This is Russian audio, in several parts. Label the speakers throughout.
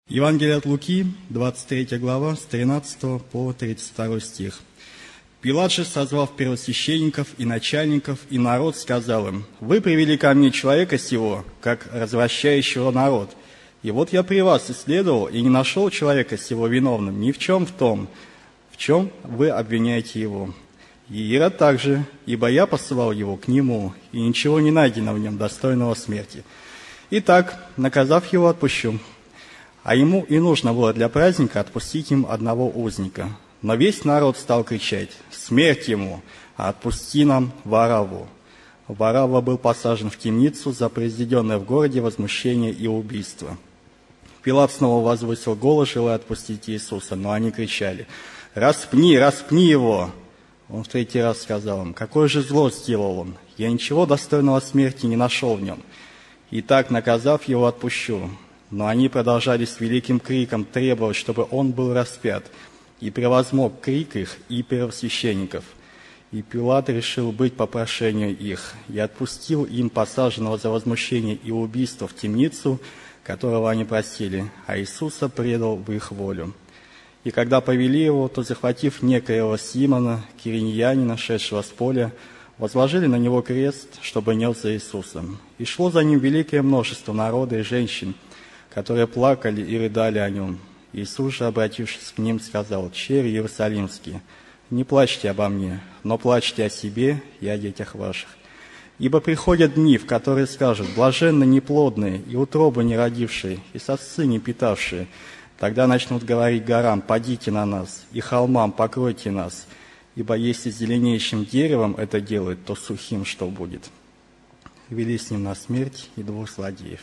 Speaker 1: Евангелие от Луки, 23 глава, с 13 по 32 стих. Пилат же, созвав первосвященников и начальников, и народ, сказал им: «Вы привели ко мне человека сего, как развращающего народ. И вот я при вас исследовал, и не нашел человека сего виновным ни в чем в том, в чем вы обвиняете его. И Ирод также, ибо я посылал его к нему, и ничего не найдено в нем достойного смерти. Итак, наказав его, отпущу». А ему и нужно было для праздника отпустить им одного узника. Но весь народ стал кричать: «Смерть ему, а отпусти нам Варавву». Варавва был посажен в темницу за произведенное в городе возмущение и убийство. Пилат снова возвысил голос, желая отпустить Иисуса, но они кричали: «Распни, распни его!» Он в третий раз сказал им: «Какое же зло сделал он? Я ничего достойного смерти не нашел в нем. Итак, наказав его, отпущу». Но они продолжали с великим криком требовать, чтобы он был распят, и превозмог крик их и первосвященников. И Пилат решил быть по прошению их, и отпустил им посаженного за возмущение и убийство в темницу, которого они просили, а Иисуса предал в их волю. И когда повели его, то, захватив некоего Симона, кириньянина, шедшего с поля, возложили на него крест, чтобы нес за Иисусом. И шло за ним великое множество народа и женщин, которые плакали и рыдали о нем. Иисус же, обратившись к ним, сказал: «Черри Иерусалимские, не плачьте обо мне, но плачьте о себе и о детях ваших. Ибо приходят дни, в которые скажут: блаженны неплодные, и утробы не родившие, и сосцы не питавшие. Тогда начнут говорить горам: падите на нас, и холмам: покройте нас. Ибо если зеленеющим деревом это делают, то сухим что будет?» Вели с ним на смерть и двух злодеев.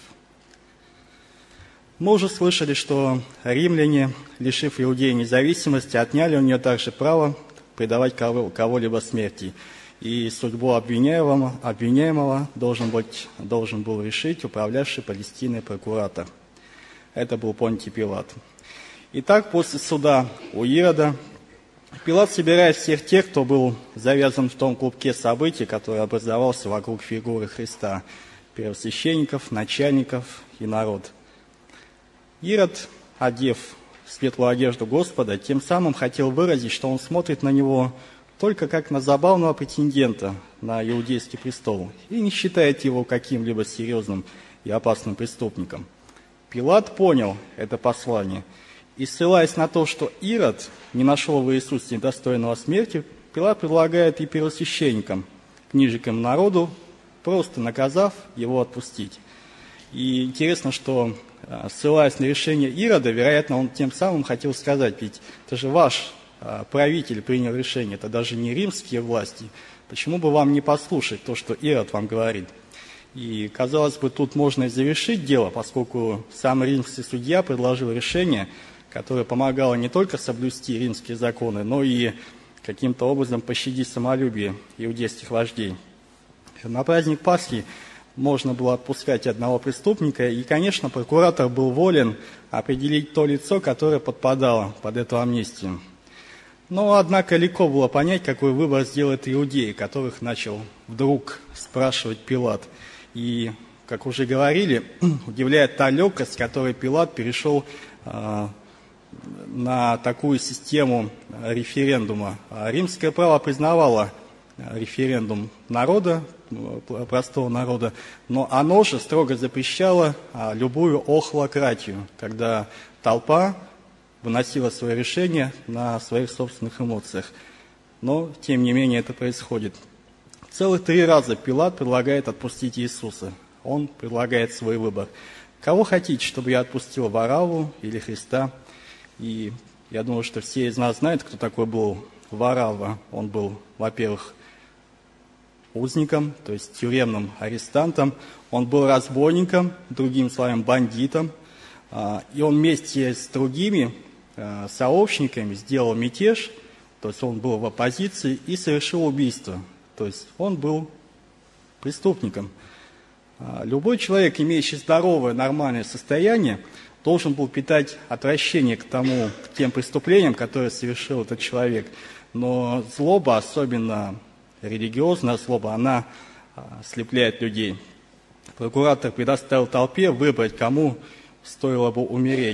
Speaker 1: Мы уже слышали, что римляне, лишив Иудеи независимости, отняли у нее также право предавать кого-либо смерти. И судьбу обвиняемого должен был решить управлявший Палестиной прокуратор. Это был Понтий Пилат. Итак, после суда у Ирода Пилат собирает всех тех, кто был завязан в том клубке событий, который образовался вокруг фигуры Христа: первосвященников, начальников и народ. Ирод, одев светлую одежду Господа, тем самым хотел выразить, что он смотрит на него только как на забавного претендента на иудейский престол и не считает его каким-либо серьезным и опасным преступником. Пилат понял это послание, и, ссылаясь на то, что Ирод не нашел в Иисусе достойного смерти, Пилат предлагает и первосвященникам, книжникам народу, просто наказав его отпустить. И интересно, что, ссылаясь на решение Ирода, вероятно, он тем самым хотел сказать: ведь это же ваш правитель принял решение, это даже не римские власти. Почему бы вам не послушать то, что Ирод вам говорит? И, казалось бы, тут можно и завершить дело, поскольку сам римский судья предложил решение, которое помогало не только соблюсти римские законы, но и каким-то образом пощадить самолюбие иудейских вождей. На праздник Пасхи можно было отпускать одного преступника, и, конечно, прокуратор был волен определить то лицо, которое подпадало под эту амнистию. Но, однако, легко было понять, какой выбор сделает иудеи, которых начал вдруг спрашивать Пилат. И, как уже говорили, удивляет та легкость, с которой Пилат перешел на такую систему референдума. Римское право признавало референдум народа, простого народа, но оно же строго запрещало любую охлократию, когда толпа выносила свое решение на своих собственных эмоциях. Но, тем не менее, это происходит. Целых 3 раза Пилат предлагает отпустить Иисуса. Он предлагает свой выбор. Кого хотите, чтобы я отпустил: Варавву или Христа? И я думаю, что все из нас знают, кто такой был Варавва. Он был, во-первых, узником, то есть тюремным арестантом. Он был разбойником, другими словами, бандитом. И он вместе с другими сообщниками сделал мятеж, то есть он был в оппозиции и совершил убийство. То есть он был преступником. Любой человек, имеющий здоровое, нормальное состояние, должен был питать отвращение к тем преступлениям, которые совершил этот человек. Но злоба, особенно религиозная злоба, она ослепляет людей. Прокуратор предоставил толпе выбрать, кому стоило бы умереть: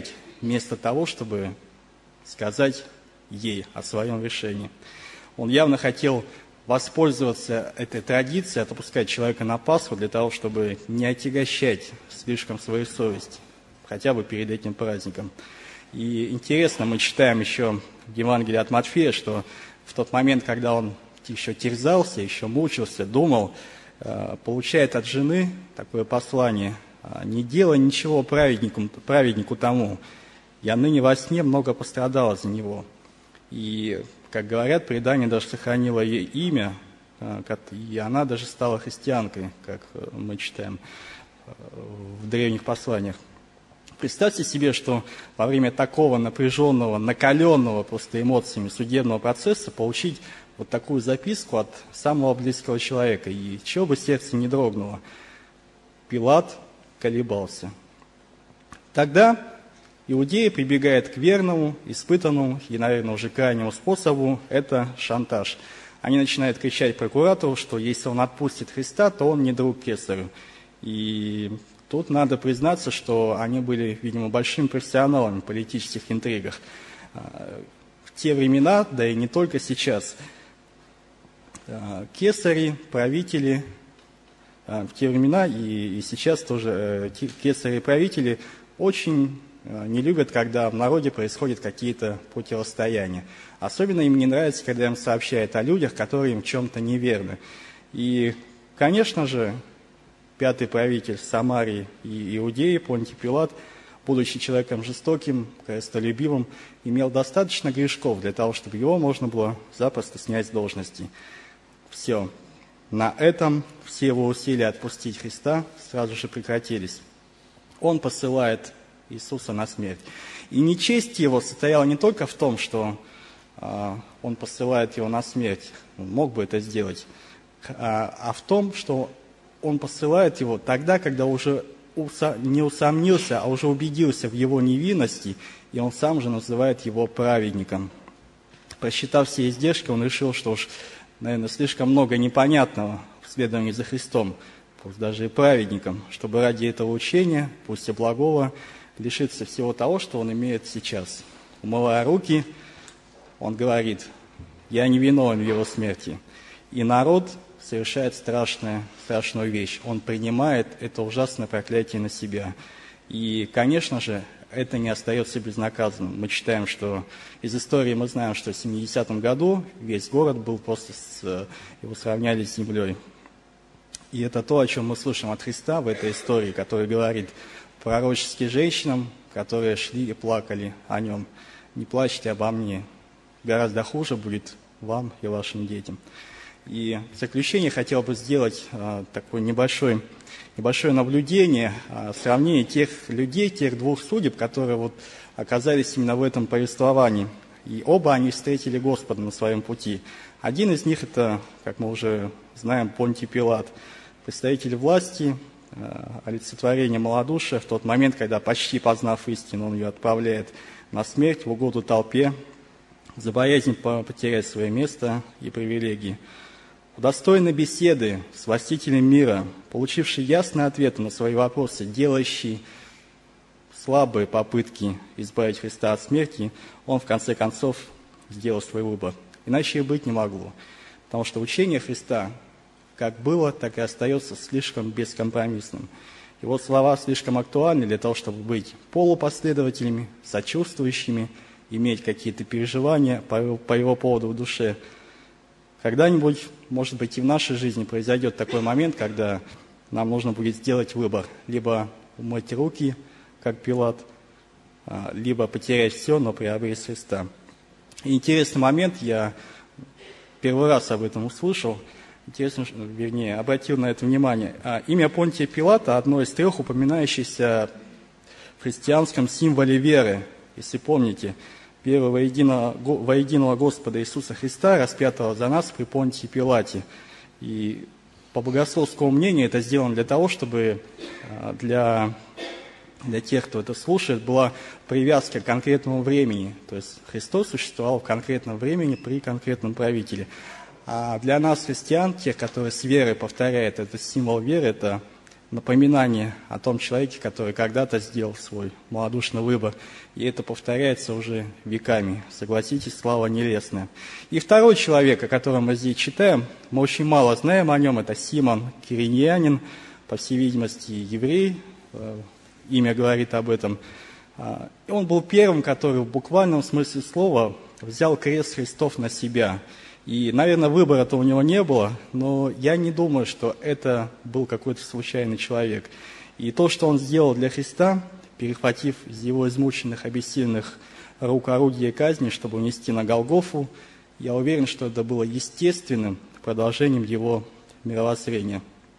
Speaker 1: вместо того, чтобы сказать ей о своем решении. Он явно хотел воспользоваться этой традицией, отпускать человека на Пасху для того, чтобы не отягощать слишком свою совесть, хотя бы перед этим праздником. И интересно, мы читаем еще в Евангелии от Матфея, что в тот момент, когда он еще терзался, еще мучился, думал, получает от жены такое послание: «Не делай ничего праведнику тому, я ныне во сне много пострадала за него». И, как говорят, предание даже сохранило ей имя, и она даже стала христианкой, как мы читаем в древних посланиях. Представьте себе, что во время такого напряженного, накаленного просто эмоциями судебного процесса получить вот такую записку от самого близкого человека, и чего бы сердце не дрогнуло. Пилат колебался. Тогда Иудея прибегает к верному, испытанному и, наверное, уже крайнему способу – это шантаж. Они начинают кричать прокуратору, что если он отпустит Христа, то он не друг кесарю. И тут надо признаться, что они были, видимо, большими профессионалами в политических интригах. В те времена, да и не только сейчас, кесари, правители, в те времена и сейчас тоже кесари и правители очень не любят, когда в народе происходят какие-то противостояния. Особенно им не нравится, когда им сообщают о людях, которые им в чем-то неверны. И, конечно же, пятый правитель Самарии и Иудеи, Понтий Пилат, будучи человеком жестоким, корыстолюбивым, имел достаточно грешков для того, чтобы его можно было запросто снять с должности. Все. На этом все его усилия отпустить Христа сразу же прекратились. Он посылает Иисуса на смерть. И нечесть его состояла не только в том, что он посылает его на смерть, он мог бы это сделать, а в том, что он посылает его тогда, когда уже не усомнился, а уже убедился в его невинности, и он сам же называет его праведником. Просчитав все издержки, он решил, что уж, наверное, слишком много непонятного в следовании за Христом, пусть даже и праведником, чтобы ради этого учения, пусть и благого, лишиться всего того, что он имеет сейчас. Умывая руки, он говорит: «Я не виновен в его смерти». И народ совершает страшную вещь. Он принимает это ужасное проклятие на себя. И, конечно же, это не остается безнаказанным. Мы читаем, что из истории мы знаем, что в 70-м году весь город был просто его сравняли с землей. И это то, о чем мы слышим от Христа в этой истории, который говорит пророчески женщинам, которые шли и плакали о нем: «Не плачьте обо мне, гораздо хуже будет вам и вашим детям». И в заключение хотел бы сделать такое небольшое наблюдение, сравнение тех людей, тех двух судеб, которые вот оказались именно в этом повествовании. И оба они встретили Господа на своем пути. Один из них – это, как мы уже знаем, Понтий Пилат, представитель власти, олицетворение малодушия в тот момент, когда, почти познав истину, он ее отправляет на смерть в угоду толпе, за боязнь потерять свое место и привилегии. Удостоенный беседы с властителем мира, получивший ясные ответы на свои вопросы, делающий слабые попытки избавить Христа от смерти, он в конце концов сделал свой выбор. Иначе и быть не могло, потому что учение Христа как было, так и остается слишком бескомпромиссным. Его слова слишком актуальны для того, чтобы быть полупоследователями, сочувствующими, иметь какие-то переживания по его поводу в душе. Когда-нибудь, может быть, и в нашей жизни произойдет такой момент, когда нам нужно будет сделать выбор: либо умыть руки, как Пилат, либо потерять все, но приобрести Христа. И интересный момент, я первый раз об этом услышал, обратил на это внимание. Имя Понтия Пилата – одно из трех упоминающихся в христианском символе веры. Если помните, вера во единого Господа Иисуса Христа, распятого за нас при Понтии Пилате. И по богословскому мнению это сделано для того, чтобы для тех, кто это слушает, была привязка к конкретному времени. То есть Христос существовал в конкретном времени при конкретном правителе. А для нас, христиан, тех, которые с верой повторяют этот символ веры, это напоминание о том человеке, который когда-то сделал свой малодушный выбор. И это повторяется уже веками. Согласитесь, слава нелестная. И второй человек, о котором мы здесь читаем, мы очень мало знаем о нем, это Симон Кириньянин, по всей видимости, еврей, имя говорит об этом. И он был первым, который в буквальном смысле слова взял крест Христов на себя. И, наверное, выбора-то у него не было, но я не думаю, что это был какой-то случайный человек. И то, что он сделал для Христа, перехватив из его измученных, обессиленных рук орудие казни, чтобы унести на Голгофу, я уверен, что это было естественным продолжением его мировоззрения.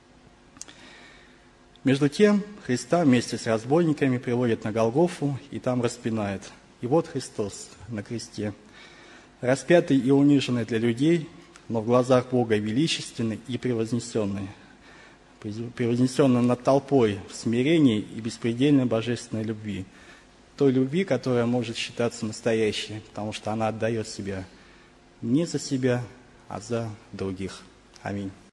Speaker 1: Между тем, Христа вместе с разбойниками приводят на Голгофу и там распинают. И вот Христос на кресте, распятый и униженный для людей, но в глазах Бога величественный и превознесенный над толпой в смирении и беспредельной божественной любви. Той любви, которая может считаться настоящей, потому что она отдает себя не за себя, а за других. Аминь.